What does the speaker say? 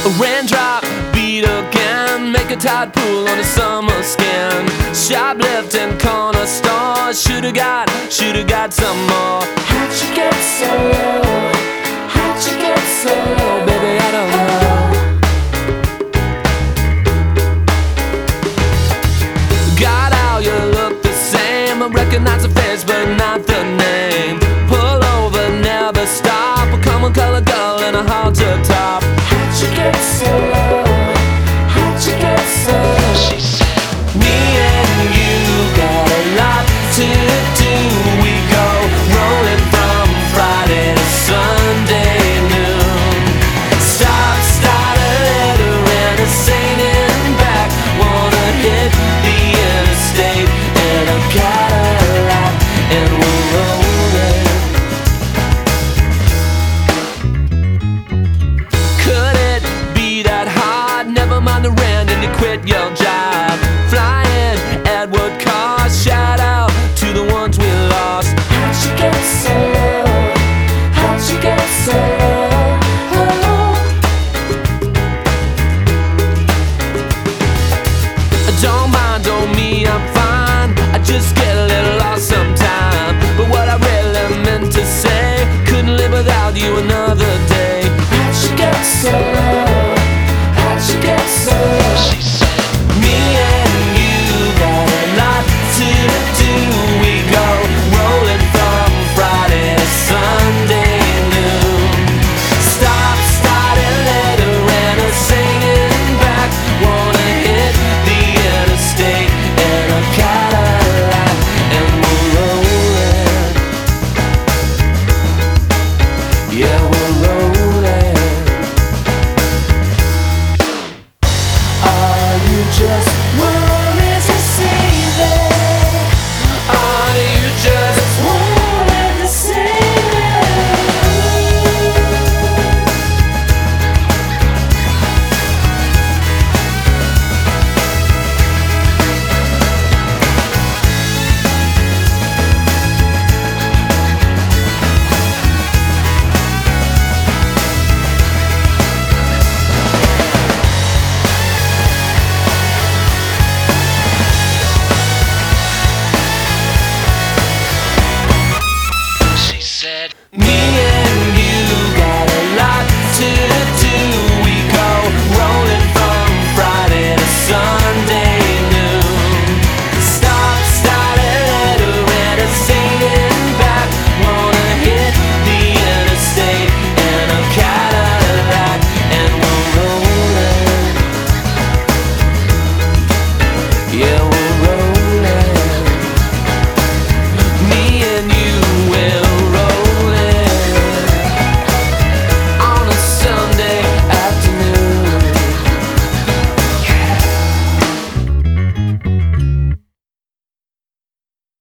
A raindrop beat again, make a tide pool on a summer skin. Shoplifting corner stores, should've got some more. How'd you get so low? How'd you get so low? Baby, I don't know. Got out, you look the same. I recognize the face but not the name. Pull over, never stop. Come on, color girl in a halter top. How'd you get so low? How'd you get so low? She said, me and you got a lot to do. We go rolling from Friday to Sunday noon. Stop, start a letter and a Saint in back. Wanna hit the interstate in a Cadillac, and we're rolling. Could it be that hard? Never mind the rent and you quit your job. Flying Edward cars, shout out to the ones we lost. How'd you get so low? How'd you get so low? Don't mind on me, I'm fine. I just get